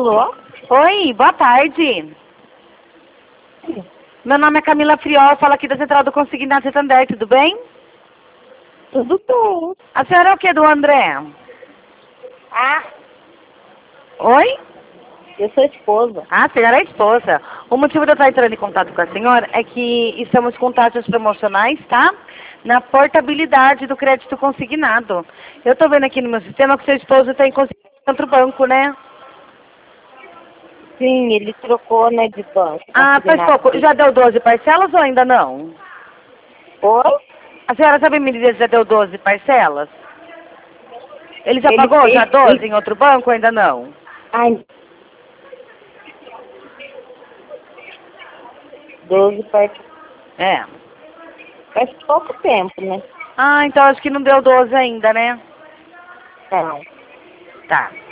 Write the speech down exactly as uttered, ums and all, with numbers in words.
Alô? Oi, boa tarde. Meu nome é Camila Friol, falo aqui da Central do Consignado Santander, tudo bem? Tudo bem. A senhora é o que do André? Ah, Oi? eu sou esposa. Ah, a senhora é a esposa. O motivo de eu estar entrando em contato com a senhora é que estamos com taxas promocionais, tá? Na portabilidade do crédito consignado. Eu estou vendo aqui no meu sistema que seu esposo tem consignado em outro banco, né? Sim, ele trocou, né, de banco. Ah, faz pouco. Já deu doze parcelas ou ainda não? Oi? A senhora sabe me dizer se já deu doze parcelas? Ele já Ele pagou fez... já doze em outro banco ou ainda não? Ai, doze partes. É. Faz pouco tempo, né? Ah, então acho que não deu doze ainda, né? Não. Tá.